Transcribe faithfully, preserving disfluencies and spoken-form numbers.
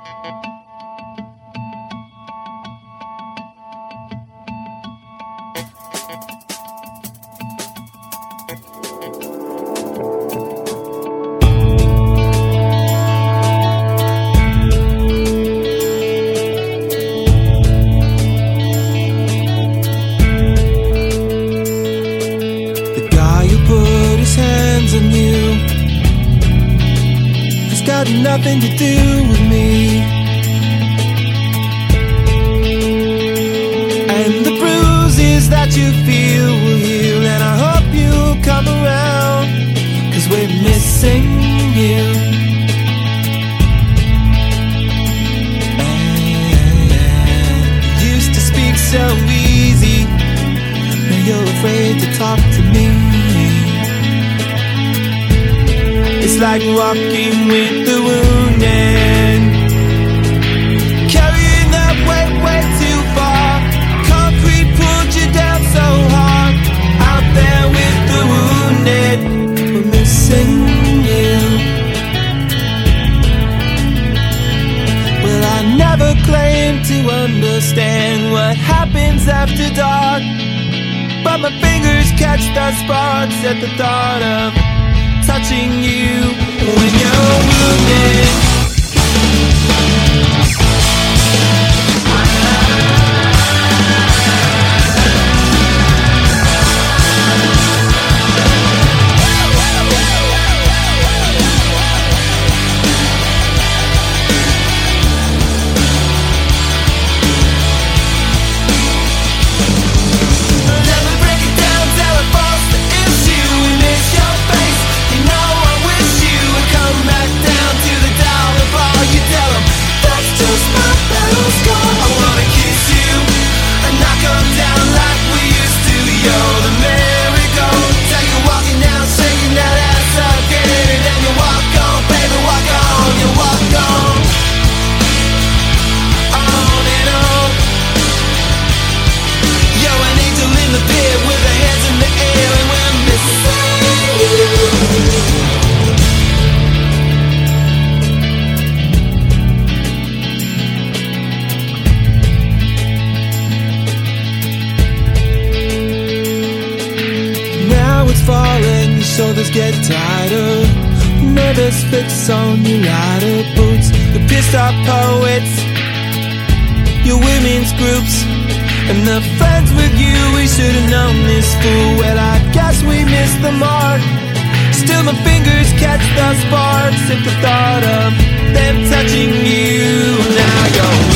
Got nothing to do with me, and the bruises that you feel will heal, and I hope you'll come around, 'cause we're missing you. And you used to speak so easy, now you're afraid to talk to me. It's like walking with the wounded, carrying that weight way too far. Concrete pulled you down so hard. Out there with the wounded, we're missing you. Well, I never claimed to understand what happens after dark, but my fingers catch the sparks at the thought of touching you when you're wounded. Falling, your shoulders get tighter. Nervous fits on your rider boots. The pissed off poets, your women's groups, and the friends with you. We should have known this fool. Well, I guess we missed the mark. Still my fingers catch the sparks at the thought of them touching you. Now you're